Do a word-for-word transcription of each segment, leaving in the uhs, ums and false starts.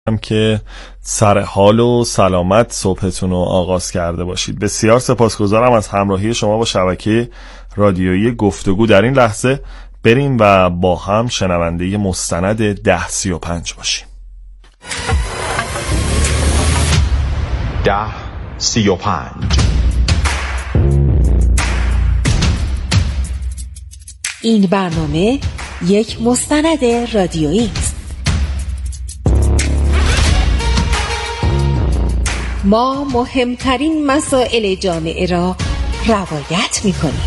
هم که سر حال و سلامت صبحتون رو آغاز کرده باشید. بسیار سپاسگزارم از همراهی شما با شبکه رادیویی گفتگو. در این لحظه بریم و با هم شنونده مستند ده سی و پنج باشیم. ده سی و پنج. این برنامه یک مستند رادیویی است. ما مهمترین مسائل جامعه را روایت می‌کنیم.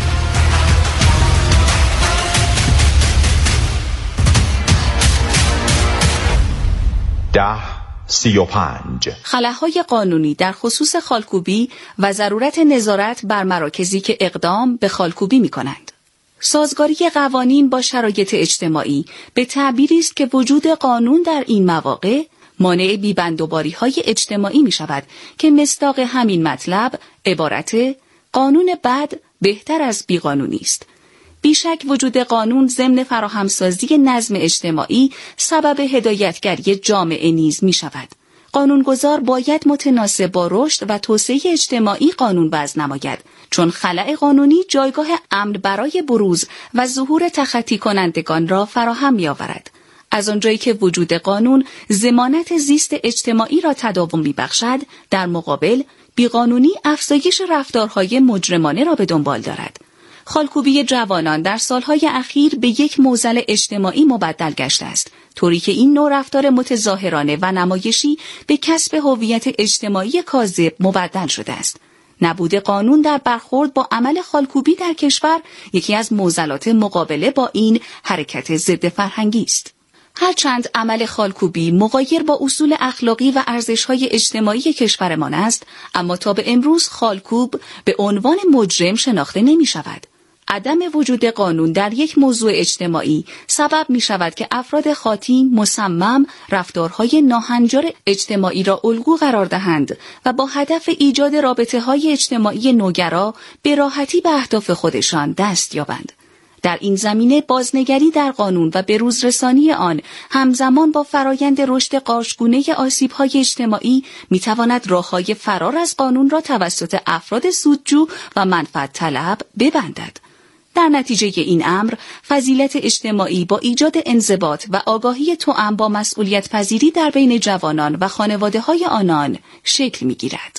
ده سی و پنج. خلاهای قانونی در خصوص خالکوبی و ضرورت نظارت بر مراکزی که اقدام به خالکوبی می‌کنند. سازگاری قوانین با شرایط اجتماعی به تعبیری است که وجود قانون در این مواقع مانع بی‌بندوباری‌های اجتماعی می‌شود که مصداق همین مطلب عبارت قانون بد بهتر از بیقانونی است. بیشک وجود قانون ضمن فراهمسازی نظم اجتماعی سبب هدایتگری جامعه نیز می‌شود. قانونگذار باید متناسب با رشد و توسعه اجتماعی قانون وضع نماید، چون خلأ قانونی جایگاه امن برای بروز و ظهور تخطی کنندگان را فراهم می‌آورد. از آنجایی که وجود قانون ضمانت زیست اجتماعی را تداوم می‌بخشد، در مقابل بیقانونی افزایش رفتارهای مجرمانه را به دنبال دارد. خالکوبی جوانان در سالهای اخیر به یک معضل اجتماعی مبدل گشته است، طوری که این نوع رفتار متظاهرانه و نمایشی به کسب هویت اجتماعی کاذب مبدل شده است. نبود قانون در برخورد با عمل خالکوبی در کشور یکی از معضلات مقابله با این حرکت ضد فرهنگی است. هرچند عمل خالکوبی مغایر با اصول اخلاقی و ارزش‌های اجتماعی کشورمان است، اما تا به امروز خالکوب به عنوان مجرم شناخته نمی‌شود. عدم وجود قانون در یک موضوع اجتماعی سبب می‌شود که افراد خاطی مصمم رفتارهای ناهنجار اجتماعی را الگو قرار دهند و با هدف ایجاد رابطه‌های اجتماعی نوگرا به راحتی به اهداف خودشان دست یابند. در این زمینه بازنگری در قانون و به روزرسانی آن همزمان با فرایند رشد قارچگونه آسیب‌های اجتماعی می‌تواند راه‌های فرار از قانون را توسط افراد سودجو و منفعت طلب ببندد. در نتیجه این امر، فضیلت اجتماعی با ایجاد انضباط و آگاهی توأم با مسئولیت پذیری در بین جوانان و خانواده‌های آنان شکل می‌گیرد.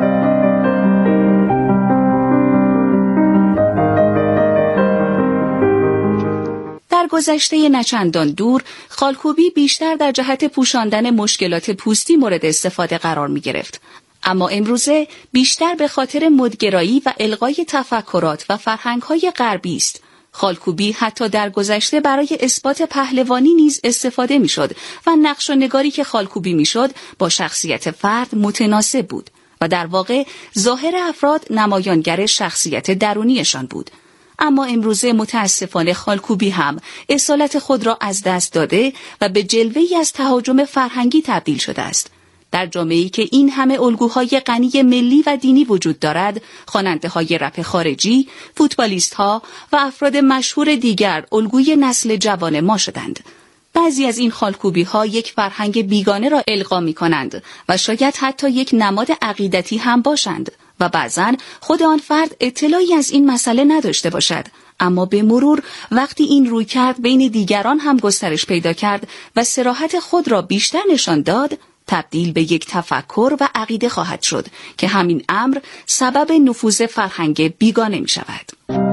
در گذشته نچندان دور، خالکوبی بیشتر در جهت پوشاندن مشکلات پوستی مورد استفاده قرار می گرفت. اما امروزه بیشتر به خاطر مدگرایی و الغای تفکرات و فرهنگ‌های غربی است. خالکوبی حتی در گذشته برای اثبات پهلوانی نیز استفاده می‌شد و نقش و نگاری که خالکوبی می‌شد با شخصیت فرد متناسب بود و در واقع ظاهر افراد نمایانگر شخصیت درونیشان بود. اما امروزه متاسفانه خالکوبی هم اصالت خود را از دست داده و به جلوه‌ای از تهاجم فرهنگی تبدیل شده است. در جامعه‌ای که این همه الگوهای غنی ملی و دینی وجود دارد، خواننده‌های رپ خارجی، فوتبالیست‌ها و افراد مشهور دیگر الگوی نسل جوان ما شدند. بعضی از این خالکوبی‌ها یک فرهنگ بیگانه را القا می‌کنند و شاید حتی یک نماد عقیدتی هم باشند و بعضاً خود آن فرد اطلاعی از این مسئله نداشته باشد، اما به مرور وقتی این رویکرد بین دیگران هم گسترش پیدا کرد و صراحت خود را بیشتر نشان داد، تبدیل به یک تفکر و عقیده خواهد شد که همین امر سبب نفوذ فرهنگ بیگانه می شود.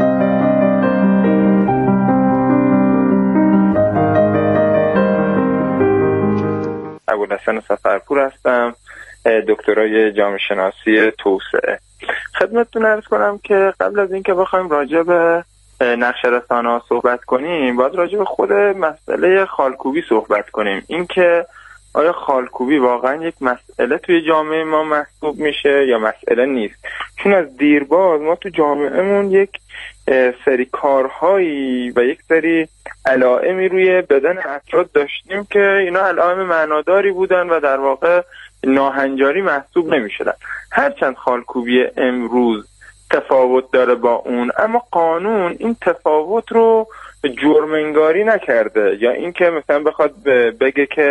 ابوالحسن سفرپور هستم، دکترای جامعه شناسی توسعه. خدمتتون عرض کنم که قبل از اینکه بخوایم راجع به نقش رسانه‌ها صحبت کنیم، باید راجع به خود مسئله خالکوبی صحبت کنیم. اینکه آیا خالکوبی واقعا یک مسئله توی جامعه ما محسوب میشه یا مسئله نیست؟ چون از دیرباز ما تو جامعهمون یک سری کارهایی و یک سری علائمی روی بدن افراد داشتیم که اینا علائم معناداری بودن و در واقع ناهنجاری محسوب نمیشدن. هرچند خالکوبی امروز تفاوت داره با اون، اما قانون این تفاوت رو جرم‌انگاری نکرده، یا اینکه مثلا بخواد بگه که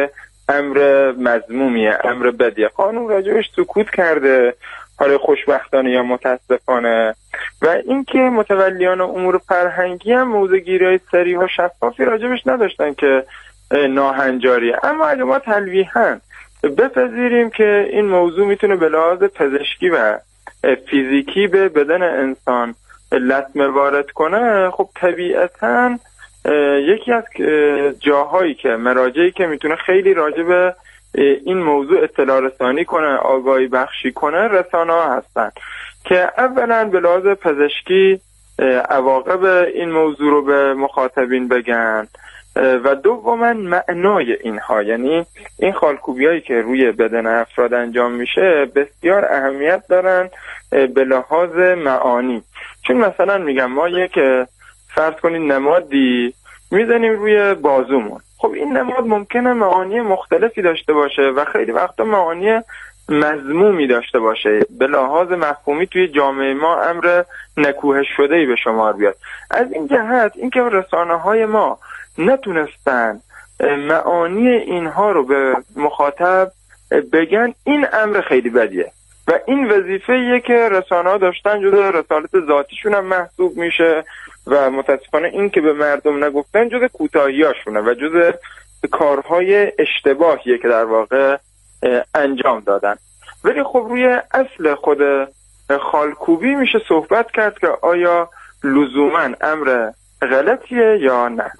امر مذمومیه، امر بدیه. قانون راجبش سکوت کرده، حالا خوشبختانه یا متاسفانه. و اینکه متولیان امور فرهنگی هم موضوعگیری‌های صریح و شفافی راجبش نداشتن که ناهنجاریه. اما اگه ما تلویحاً بپذیریم که این موضوع میتونه به لحاظ پزشکی و فیزیکی به بدن انسان لطمه وارد کنه، خب طبیعتاً یکی از جاهایی که مراجعی که میتونه خیلی راجع به این موضوع اطلاع رسانی کنه، آگاهی بخشی کنه، رسانه ها هستن که اولا به لحاظ پزشکی عواقب این موضوع رو به مخاطبین بگن و دوما معنای اینها، یعنی این خالکوبی هایی که روی بدن افراد انجام میشه بسیار اهمیت دارن به لحاظ معانی. چون مثلا میگم ما یک فرض کنین نمادی میزنیم روی بازومون، خب این نماد ممکنه معانی مختلفی داشته باشه و خیلی وقتا معانی مذمومی داشته باشه، به لحاظ مفهومی توی جامعه ما امر نکوهش شده‌ای به شمار بیاد. از این جهت اینکه رسانه‌های ما نتونستن معانی اینها رو به مخاطب بگن، این امر خیلی بدیه و این وظیفه‌ایه که رسانه‌ها داشتن، جزء رسالت ذاتیشون هم محسوب میشه و متاسفانه این که به مردم نگفتن جزء کوتاهی‌هاشونه و جزء کارهای اشتباهیه که در واقع انجام دادن. ولی خب روی اصل خود خالکوبی میشه صحبت کرد که آیا لزوماً امر غلطیه یا نه.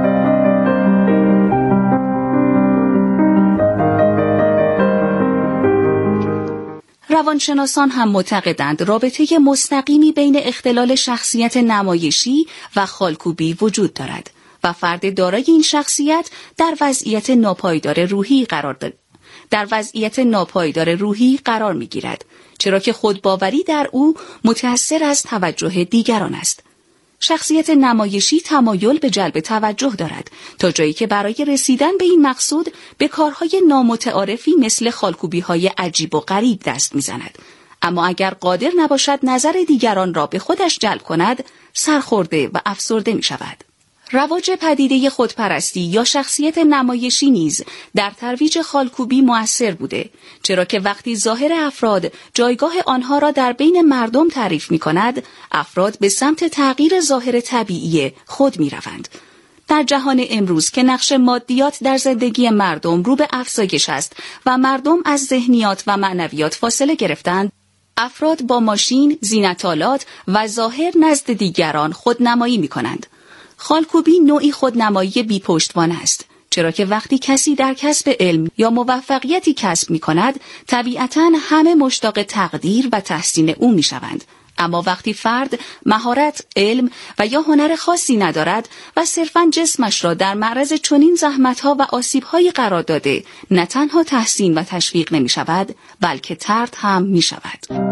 روانشناسان هم معتقدند رابطه مستقیمی بین اختلال شخصیت نمایشی و خالکوبی وجود دارد و فرد دارای این شخصیت در وضعیت ناپایدار روحی قرار دارد. در وضعیت ناپایدار روحی قرار می‌گیرد، چرا که خودباوری در او متأثر از توجه دیگران است. شخصیت نمایشی تمایل به جلب توجه دارد تا جایی که برای رسیدن به این مقصود به کارهای نامتعارفی مثل خالکوبی‌های عجیب و غریب دست می‌زند. اما اگر قادر نباشد نظر دیگران را به خودش جلب کند، سرخورده و افسرده می‌شود. رواج پدیده خودپرستی یا شخصیت نمایشی نیز در ترویج خالکوبی مؤثر بوده، چرا که وقتی ظاهر افراد جایگاه آنها را در بین مردم تعریف می کند، افراد به سمت تغییر ظاهر طبیعی خود می روند. در جهان امروز که نقش مادیات در زندگی مردم رو به افزایش است و مردم از ذهنیات و معنویات فاصله گرفتند، افراد با ماشین، زینت‌آلات و ظاهر نزد دیگران خودنمایی می کنند. خالکوبی نوعی خودنمایی بی پشتوانه است، چرا که وقتی کسی در کسب علم یا موفقیتی کسب می کند، طبیعتاً همه مشتاق تقدیر و تحسین او می شوند. اما وقتی فرد مهارت، علم و یا هنر خاصی ندارد و صرفاً جسمش را در معرض چنین زحمت‌ها و آسیب‌هایی قرار داده، نه تنها تحسین و تشویق نمی شود، بلکه طرد هم می شود.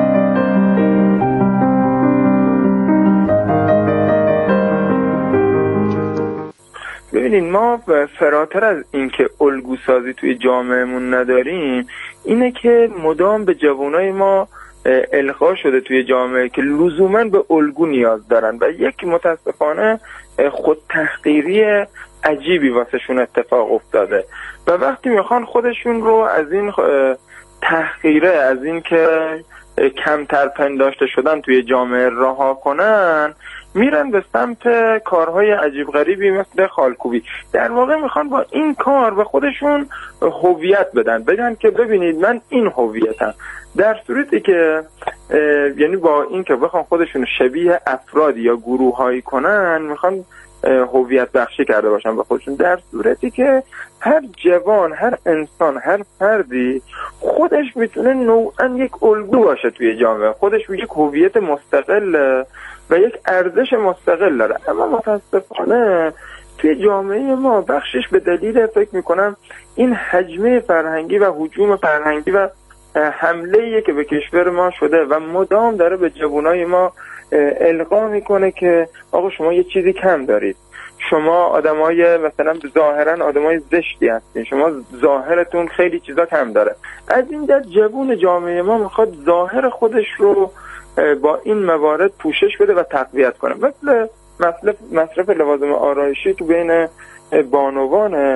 ببینید، ما فراتر از اینکه الگوسازی توی جامعهمون نداریم، اینه که مدام به جوانای ما القا شده توی جامعه که لزوماً به الگو نیاز دارن و یک متاسفانه خود تحقیری عجیبی واسهشون اتفاق افتاده و وقتی میخوان خودشون رو از این تحقیره، از این که کمتر پنداشته شدن توی جامعه رها کنن، میرن به سمت کارهای عجیب غریبی مثل خالکوبی. در واقع میخوان با این کار به خودشون هویت بدن، بگن که ببینید من این هویتم، در صورتی که یعنی با این که بخوان خودشون شبیه افرادی یا گروهایی کنن، میخوان هویت بخشی کرده باشن به خودشون، در صورتی که هر جوان، هر انسان، هر فردی خودش میتونه نوعا یک الگو باشه توی جامعه، خودش یک هویت مستقل و یک ارزش مستقل داره. اما متاسفانه توی جامعه ما بخشش به دلیل فکر میکنم این حجمه فرهنگی و هجوم فرهنگی و حمله‌ای که به کشور ما شده و مدام داره به جوانای ما القا میکنه که آقا شما یه چیزی کم دارید، شما آدمای مثلا ظاهرا آدمای زشتی هستین، شما ظاهرتون خیلی چیزا کم داره. از این جهت جوان جامعه ما میخواد ظاهر خودش رو با این موارد پوشش بده و تقویت کنه. مثل مصرف مصرف لوازم آرایشی تو بین بانوانه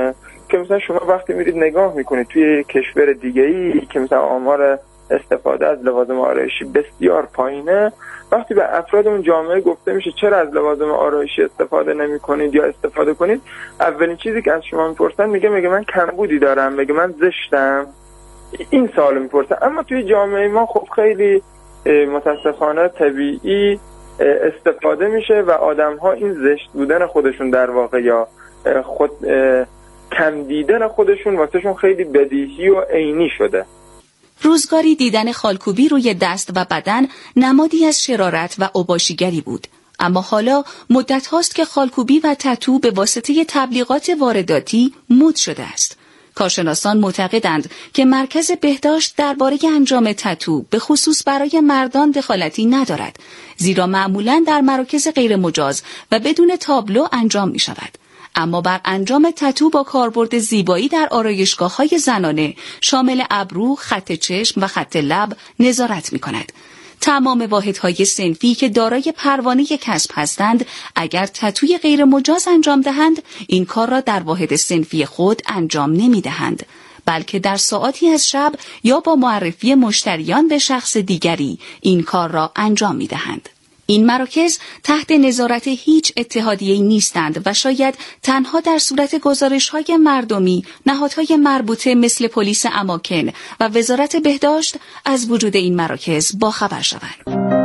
که مثلا شما وقتی میرید نگاه میکنید توی کشور دیگه‌ای که مثلا آمار استفاده از لوازم آرایشی بسیار پایینه، وقتی به افراد اون جامعه گفته میشه چرا از لوازم آرایشی استفاده نمی کنید یا استفاده کنید، اولین چیزی که از شما میپرسن میگه میگه من کمبودی دارم، میگه من زشتم، این سوالو میپرسن. اما توی جامعه ما خب خیلی متاسفانه طبیعی استفاده میشه و آدم‌ها این زشت بودن خودشون در واقع یا خود کم دیدن خودشون واسهشون خیلی بدیهی و عینی شده. روزگاری دیدن خالکوبی روی دست و بدن نمادی از شرارت و اوباشیگری بود. اما حالا مدت هاست که خالکوبی و تتو به واسطه تبلیغات وارداتی مد شده است. کارشناسان معتقدند که مرکز بهداشت درباره انجام تتو به خصوص برای مردان دخالتی ندارد، زیرا معمولاً در مراکز غیر مجاز و بدون تابلو انجام می شود. اما بر انجام تتو با کاربرد زیبایی در آرایشگاه‌های زنانه شامل ابرو، خط چشم و خط لب نظارت می‌کند. تمام واحدهای صنفی که دارای پروانه کسب هستند، اگر تتوی غیر مجاز انجام دهند، این کار را در واحد صنفی خود انجام نمی‌دهند، بلکه در ساعاتی از شب یا با معرفی مشتریان به شخص دیگری این کار را انجام می‌دهند. این مراکز تحت نظارت هیچ اتحادیه‌ای نیستند و شاید تنها در صورت گزارش‌های مردمی، نهادهای مربوطه مثل پلیس اماکن و وزارت بهداشت از وجود این مراکز باخبر شوند.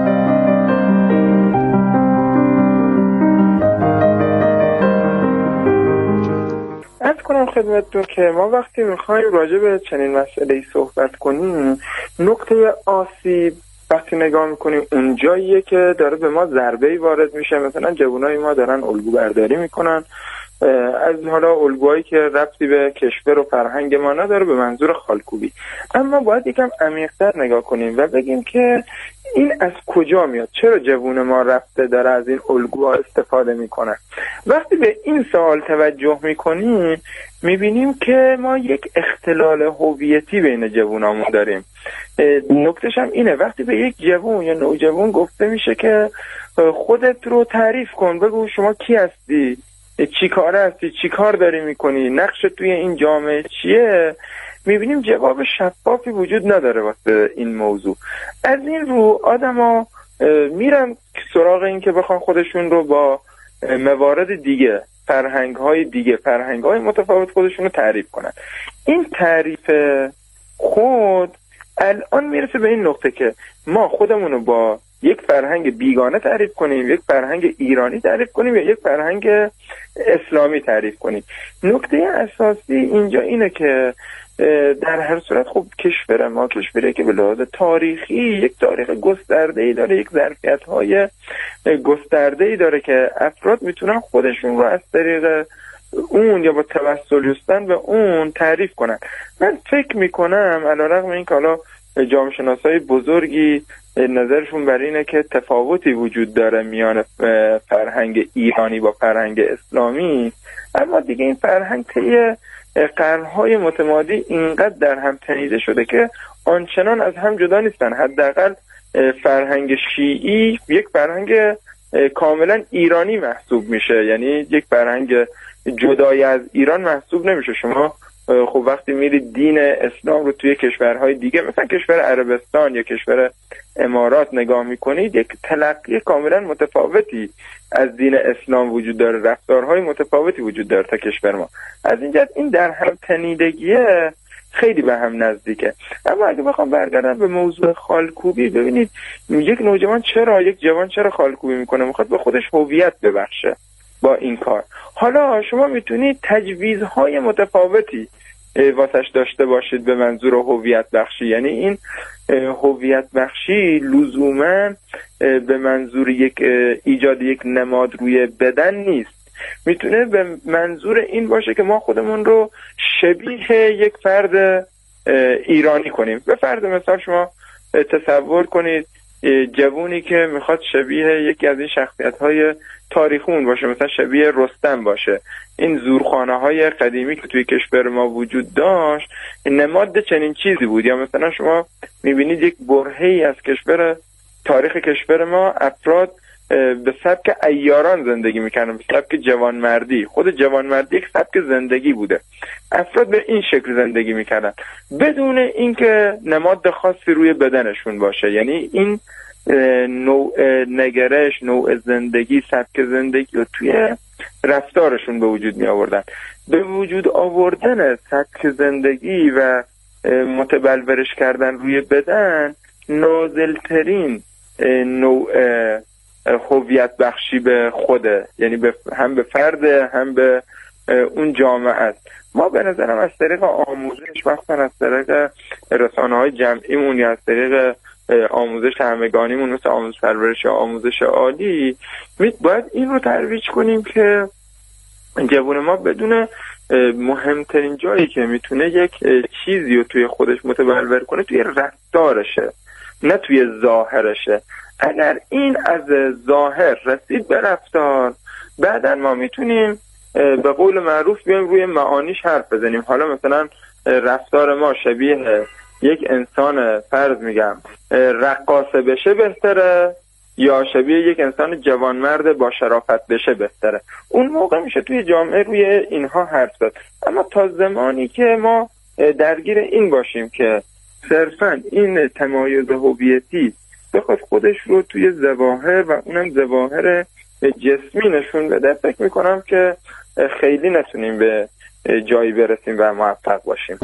عرض کنم خدمتتون که ما وقتی می‌خوایم راجع به چنین مسئله‌ای صحبت کنیم، نقطه آسیب وقتی نگاه میکنیم اونجاییه که داره به ما ضربه‌ای وارد میشه. مثلا جوانای ما دارن الگو برداری میکنن از حالا الگوهایی که ربطی به کشور و فرهنگ ما نداره به منظور خالکوبی. اما باید یکم عمیق‌تر نگاه کنیم و بگیم که این از کجا میاد، چرا جوون ما رفته داره از این الگوها استفاده میکنه. وقتی به این سوال توجه میکنیم میبینیم که ما یک اختلال هویتی بین جوونامون داریم. نکتهش هم اینه، وقتی به یک جوون یا نوجوان گفته میشه که خودت رو تعریف کن، بگو شما کی هستی، چی کاره هستی، چی کار داری میکنی، نقش توی این جامعه چیه، میبینیم جواب شفافی وجود نداره واسه این موضوع. از این رو آدم ها میرن سراغ این که بخوان خودشون رو با موارد دیگه، فرهنگ های دیگه، فرهنگ های متفاوت خودشون رو تعریف کنن. این تعریف خود الان میرسه به این نقطه که ما خودمون رو با یک فرهنگ بیگانه تعریف کنیم، یک فرهنگ ایرانی تعریف کنیم یا یک فرهنگ اسلامی تعریف کنیم. نکته اساسی اینجا اینه که در هر صورت خب کشور ما کشوری که به لحاظ تاریخی یک تاریخ گسترده‌ای داره، یک ظرفیت‌های گسترده‌ای داره که افراد میتونن خودشون رو از طریق اون یا با توسل یستن به اون تعریف کنن. من فکر میکنم علیرغم این که حالا جامعه شناسای بزرگی نظرشون بر اینه که تفاوتی وجود داره میان فرهنگ ایرانی با فرهنگ اسلامی، اما دیگه این فرهنگ طی قرن‌های متمادی اینقدر در هم تنیده شده که آنچنان از هم جدا نیستن. حداقل فرهنگ شیعی یک فرهنگ کاملا ایرانی محسوب میشه، یعنی یک فرهنگ جدای از ایران محسوب نمیشه. شما خب وقتی میرید دین اسلام رو توی کشورهای دیگه مثلا کشور عربستان یا کشور امارات نگاه میکنید، یک تلقی کاملا متفاوتی از دین اسلام وجود داره، رفتارهای متفاوتی وجود داره تا کشور ما. از اینجا این در هم تنیدگیه خیلی به هم نزدیکه. اما اگه بخوام برگردم به موضوع خالکوبی، ببینید یک نوجوان چرا یک جوان چرا خالکوبی میکنه؟ میخواد به خودش هویت ببخشه با این کار. حالا شما میتونید تجویزهای متفاوتی واسش داشته باشید به منظور هویت بخشی، یعنی این هویت بخشی لزوما به منظور یک ایجاد یک نماد روی بدن نیست، میتونه به منظور این باشه که ما خودمون رو شبیه یک فرد ایرانی کنیم. به فرض مثال شما تصور کنید جوونی که میخواد شبیه یکی از این شخصیت‌های تاریخون باشه، مثلا شبیه رستم باشه. این زورخانه‌های قدیمی که توی کشور ما وجود داشت نماد چنین چیزی بود. یا مثلا شما میبینید یک برهه‌ای از کشور تاریخ کشور ما افراد به سبک عیاران زندگی میکردن، به سبک جوانمردی. خود جوانمردی یک سبک زندگی بوده، افراد به این شکل زندگی میکردن بدون اینکه نماد خاصی روی بدنشون باشه. یعنی این نوع نگرش، نوع زندگی، سبک زندگی رو توی رفتارشون به وجود می آوردن. به وجود آوردن سبک زندگی و متبلورش کردن روی بدن نازلترین نوع هویت بخشی به خوده، یعنی به هم به فرد هم به اون جامعه است. ما به نظرم از طریق آموزش، مثلا از طریق رسانه‌های جمعیمون یا از طریق آموزش همگانیمون مثل آموزش پرورش یا آموزش عالی، باید این رو ترویج کنیم که جوان ما بدون مهمترین جایی که میتونه یک چیزی رو توی خودش متبلور کنه توی رفتارشه، نه توی ظاهرشه. اگر این از ظاهر رسید به رفتار، بعداً ما میتونیم به قول معروف بیایم روی معانیش حرف بزنیم. حالا مثلا رفتار ما شبیه یک انسان فرض میگم رقاصه بشه بهتره یا شبیه یک انسان جوانمرد با شرافت بشه بهتره؟ اون موقع میشه توی جامعه روی اینها حرف زد. اما تا زمانی که ما درگیر این باشیم که صرفاً این تمایز هویتی بخواد خودش رو توی ظواهر و اونم ظواهر جسمی نشون بده، فکر میکنم که خیلی نتونیم به جایی برسیم و موفق باشیم.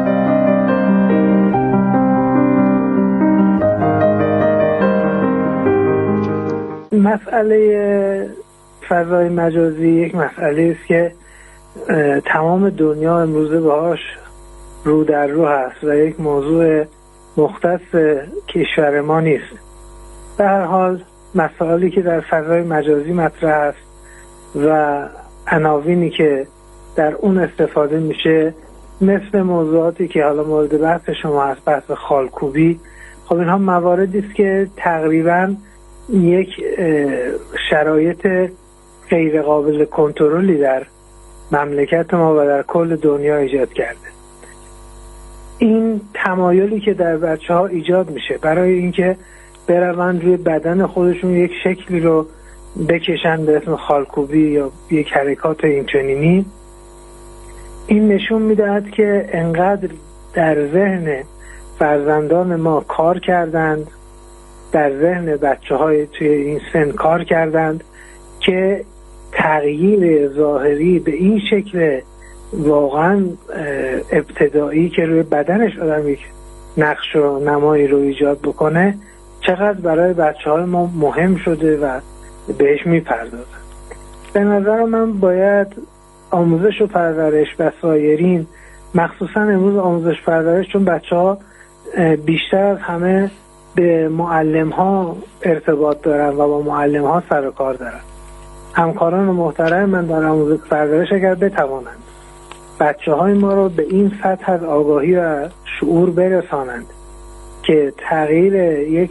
مسئله فضای مجازی یک مسئله است که تمام دنیا امروزه باهاش رو در رو هست و یک موضوع مختص کشور ما نیست. به هر حال مسائلی که در فضای مجازی مطرح است و عناوینی که در اون استفاده میشه مثل موضوعاتی که حالا مورد بحث شما هست، بحث خالکوبی، خب اینها مواردی است که تقریباً یک شرایط غیر قابل کنترلی در مملکت ما و در کل دنیا ایجاد کرده. این تمایلی که در بچه ها ایجاد میشه برای اینکه بروند روی بدن خودشون یک شکلی رو بکشن به اسم خالکوبی یا یک حرکات اینچنینی، این نشون میدهد که انقدر در ذهن فرزندان ما کار کردند، در ذهن بچه های توی این سن کار کردند که تغییر ظاهری به این شکل واقعا ابتدایی که روی بدنش آدم یک نقش و نمایی رو ایجاد بکنه چقدر برای بچه های ما مهم شده و بهش میپردازن. به نظر من باید آموزش و پرورش و سایرین، مخصوصا امروز آموزش پرورش، چون بچه ها بیشتر از همه به معلم ها ارتباط دارن و با معلم ها سر و کار دارن. همکاران محترم من در آموزش پرورش اگر بتوانند بچه های ما رو به این سطح از آگاهی و شعور برسانند که تغییر یک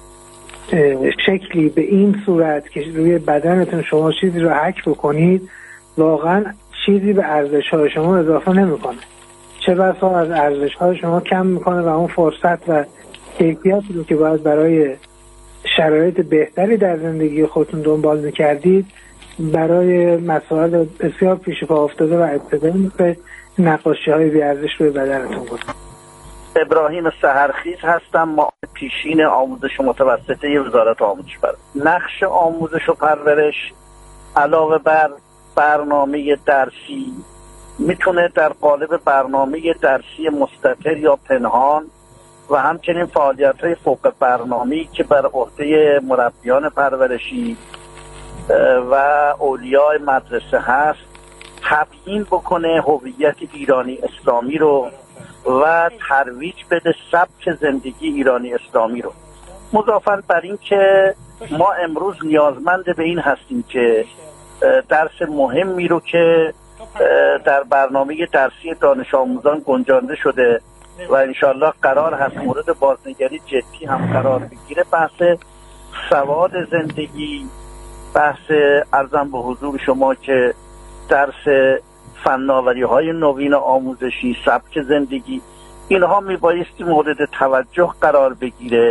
شکلی به این صورت که روی بدنتون شما چیزی رو حک بکنید واقعا چیزی به ارزش های شما اضافه نمیکنه، چه بسا از ارزش های شما کم میکنه و اون فرصت و کیفیتی رو که باید برای شرایط بهتری در زندگی خودتون دنبال میکردید برای مسائل بسیار پیش پا افتاده و ابتدایی مثل نقاشی های بیارزش روی بدنتون بود. ابراهیم سحرخیز هستم، ما پیشین آموزش متوسطه وزارت آموزش پرورش. نقش آموزش و پرورش علاوه بر برنامه درسی میتونه در قالب برنامه درسی مستتر یا پنهان و همچنین فعالیت‌های فوق برنامه‌ای که بر عهده مربیان پرورشی و اولیاء مدرسه هست تبیین بکنه هویت ایرانی اسلامی رو و ترویج بده سبک زندگی ایرانی اسلامی رو. مضافاً بر این که ما امروز نیازمند به این هستیم که درس مهمی رو که در برنامه درسی دانش آموزان گنجانده شده و انشالله قرار هست مورد بازنگری جدی هم قرار بگیره، بحث سواد زندگی، بحث ارزم به حضور شما که درس فناوری های نوین آموزشی، سبک زندگی، اینها میبایستی مورد توجه قرار بگیره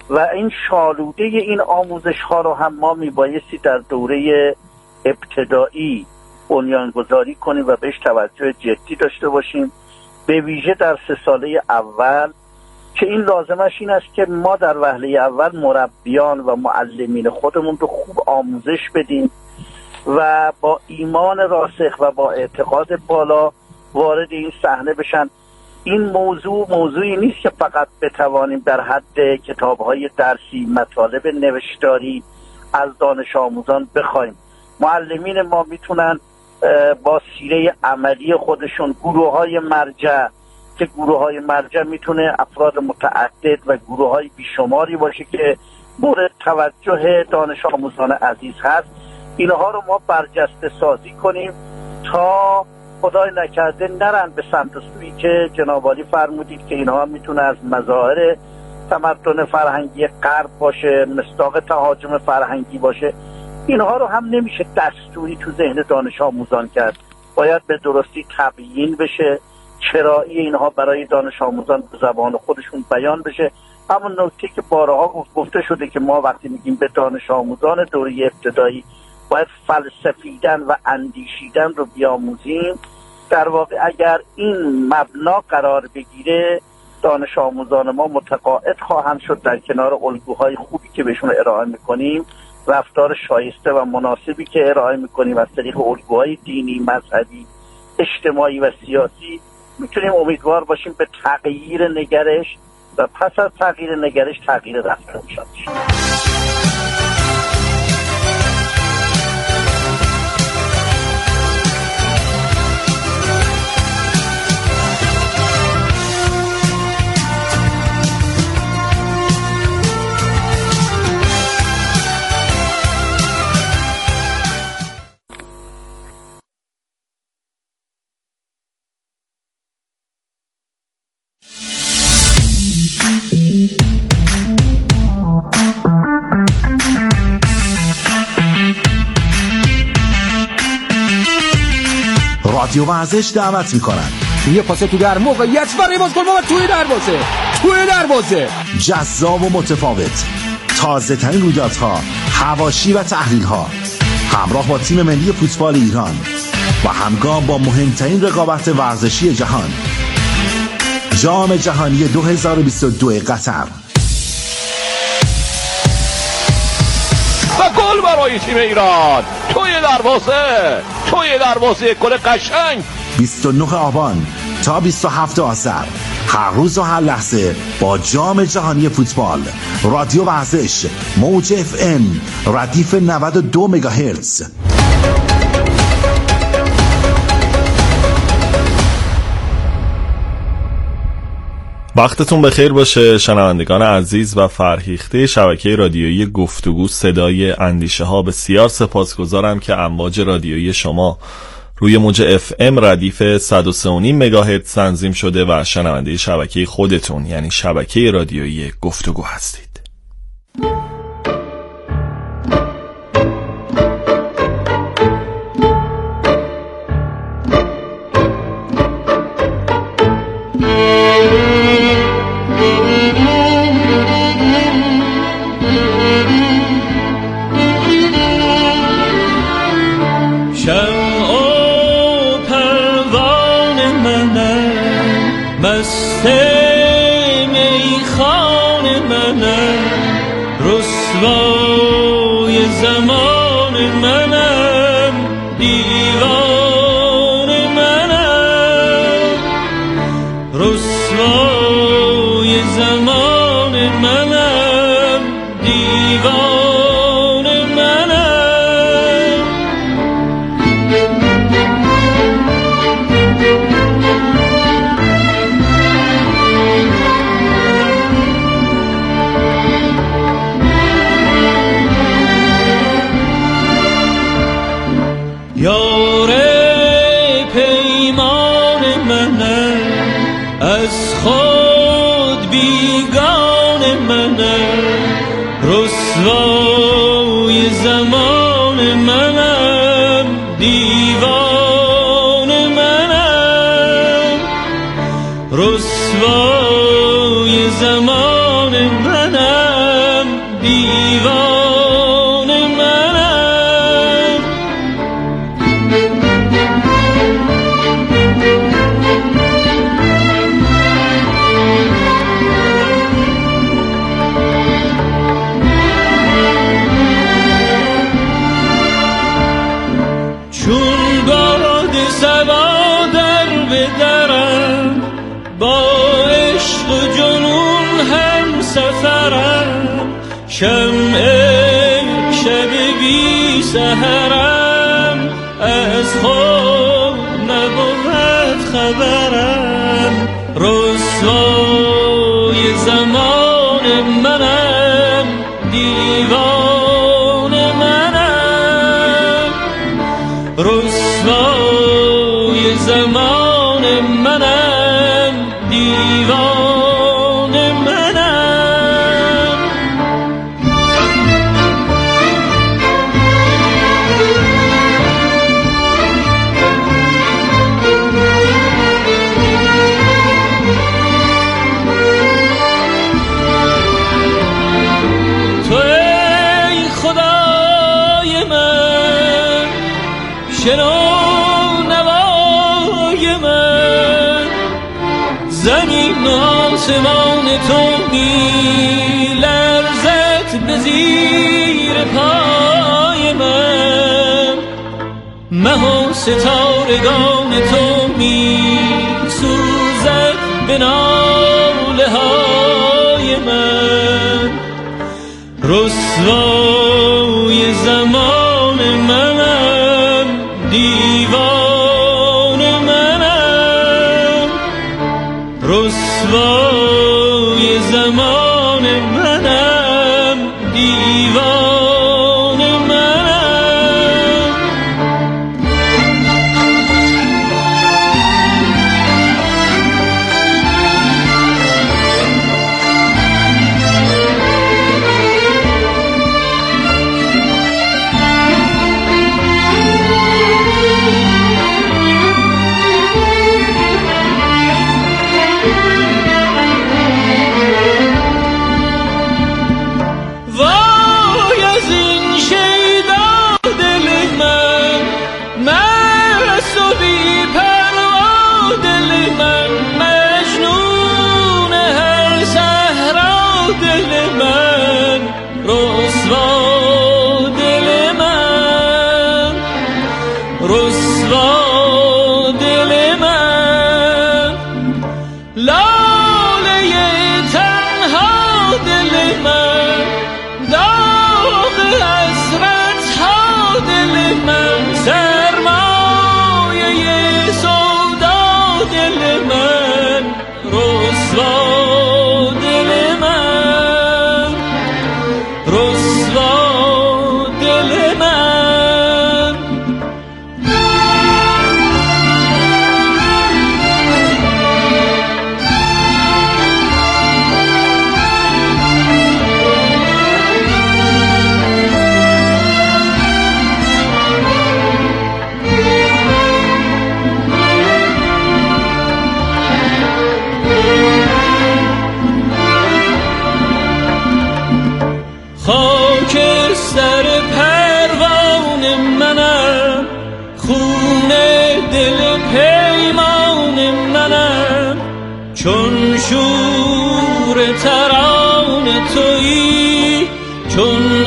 و این شالوده این آموزش ها رو هم ما میبایستی در دوره ابتدایی بنیانگذاری کنیم و بهش توجه جدی داشته باشیم، به ویژه در سه ساله اول که این لازمش این است که ما در وهله اول مربیان و معلمین خودمون رو خوب آموزش بدیم و با ایمان راسخ و با اعتقاد بالا وارد این صحنه بشن. این موضوع موضوعی نیست که فقط بتوانیم در حد کتاب‌های درسی مطالب نوشتاری از دانش آموزان بخوایم. معلمین ما میتونن با سیره عملی خودشون گروه‌های مرجع که گروه‌های مرجع میتونه افراد متعدد و گروه‌های بیشماری باشه که مورد توجه دانش آموزان عزیز هست، اینها رو ما برجسته سازی کنیم تا خدای نکرده نرن به سمت سویی که جناب عالی فرمودید که اینها میتونه از مظاهر تمدن فرهنگی غرب باشه، مصداق تهاجم فرهنگی باشه. اینها رو هم نمیشه دستوری تو ذهن دانش آموزان کرد، باید به درستی تبیین بشه، چرایی اینها برای دانش آموزان به زبان خودشون بیان بشه. همون نکته که بارها گفته شده که ما وقتی میگیم به دانش آموزان دوره ابتدایی باید فلسفیدن و اندیشیدن رو بیاموزیم، در واقع اگر این مبنا قرار بگیره دانش آموزان ما متقاعد خواهند شد در کنار الگوهای خوبی که بهشون ارائه میکنیم، رفتار شایسته و مناسبی که ارائه میکنیم از طریق الگوهای دینی، مذهبی، اجتماعی و سیاسی، میتونیم امیدوار باشیم به تغییر نگرش و پس از تغییر نگرش تغییر رفتار شد. رادیو ورزش دعوت میکنن. یه پاس تو در موقعیت برای بازگل بابا توی دروازه توی دروازه جذاب و متفاوت، تازه ترین رویدادها، حواشی و تحلیل ها، همراه با تیم ملی فوتبال ایران و همگام با مهمترین رقابت ورزشی جهان، جام جهانی دو هزار و بیست و دو قطر. و گل برای تیم ایران توی دروازه توی دروازه، گل قشنگ. بیست و نه آبان تا بیست و هفتم آذر، هر روز و هر لحظه با جام جهانی فوتبال. رادیو ورزش، موج اف ام، ردیف نود و دو مگاهرتز. وقتتون بخیر باشه شنوندگان عزیز و فرهیخته شبکه رادیویی گفتگو صدای اندیشه ها. بسیار سپاسگزارم که امواج رادیویی شما روی موج اف ام ردیف صد و سه و نیم مگاهرتز تنظیم شده و شنونده شبکه خودتون یعنی شبکه رادیویی گفتگو هستید. رسوای زمان منم دیوانه منم. چون باد صبا در بدرم، با عشق و جنون هم سفرم، شمع شب بی سحرم، از خود نبود خبرم. رسوای زمان منم، دیوانه منم. رسوای زمان منم، دیوانه منم. تو ای خدای من، شنو نوای من، زمین و آسمان تو می لرزد به زیر پای من. مه و ستارگان تو می سوزد به ناله های من. رسوای زمان منم، دیوانه منم. رسوای زمان منم، دیوانه منم. چون شور تران تویی، چون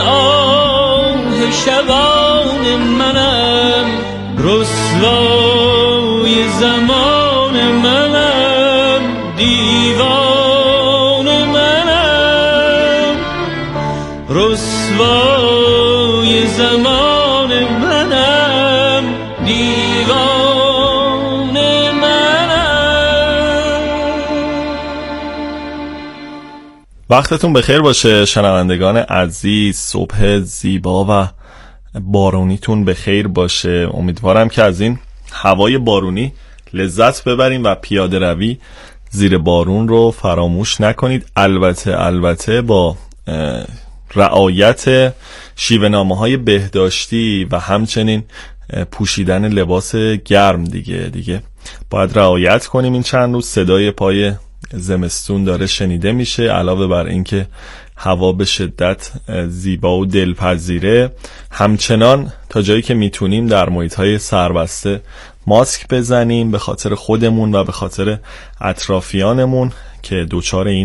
آه شبان منم. رسوای زمان منم، دیوانه منم. رسوای زمان منم، دیوانه منم. وقتتون بخیر باشه شنوندگان عزیز. صبح زیبا و بارونیتون بخیر باشه. امیدوارم که از این هوای بارونی لذت ببریم و پیاده روی زیر بارون رو فراموش نکنید. البته البته با رعایت شیوه‌نامه‌های بهداشتی و همچنین پوشیدن لباس گرم دیگه دیگه باید رعایت کنیم. این چند روز صدای پای زمستون داره شنیده میشه، علاوه بر اینکه هوا به شدت زیبا و دلپذیره. همچنان تا جایی که میتونیم در محیط‌های سربسته ماسک بزنیم به خاطر خودمون و به خاطر اطرافیانمون که دچار این